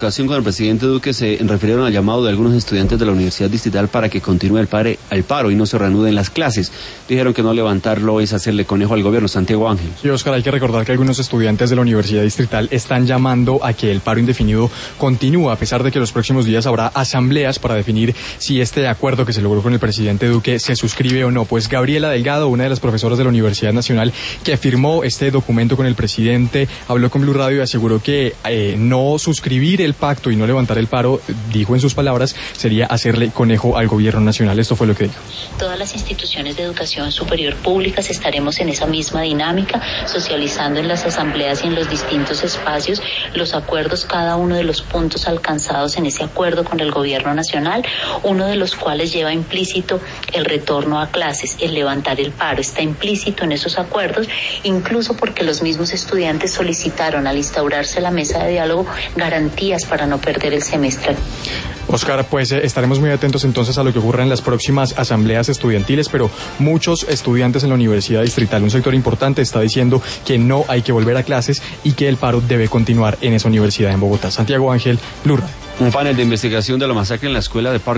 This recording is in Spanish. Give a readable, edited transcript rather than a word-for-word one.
Con el presidente Duque se refirieron al llamado de algunos estudiantes de la Universidad Distrital para que continúe el paro y no se reanuden las clases. Dijeron que no levantarlo es hacerle conejo al gobierno. Santiago Ángel. Sí, Oscar, hay que recordar que algunos estudiantes de la Universidad Distrital están llamando a que el paro indefinido continúe, a pesar de que los próximos días habrá asambleas para definir si este acuerdo que se logró con el presidente Duque se suscribe o no. Pues Gabriela Delgado, una de las profesoras de la Universidad Nacional que firmó este documento con el presidente, habló con Blue Radio y aseguró que no suscribir el pacto y no levantar el paro, dijo en sus palabras, sería hacerle conejo al gobierno nacional. Esto fue lo que dijo. Todas las instituciones de educación superior públicas estaremos en esa misma dinámica, socializando en las asambleas y en los distintos espacios los acuerdos, cada uno de los puntos alcanzados en ese acuerdo con el gobierno nacional, uno de los cuales lleva implícito el retorno a clases, el levantar el paro, está implícito en esos acuerdos, incluso porque los mismos estudiantes solicitaron al instaurarse la mesa de diálogo garantías para no perder el semestre. Oscar, pues estaremos muy atentos entonces a lo que ocurra en las próximas asambleas estudiantiles, pero muchos estudiantes en la Universidad Distrital, un sector importante, está diciendo que no hay que volver a clases y que el paro debe continuar en esa universidad en Bogotá. Santiago Ángel, Blue Radio. Un panel de investigación de la masacre en la escuela de Parque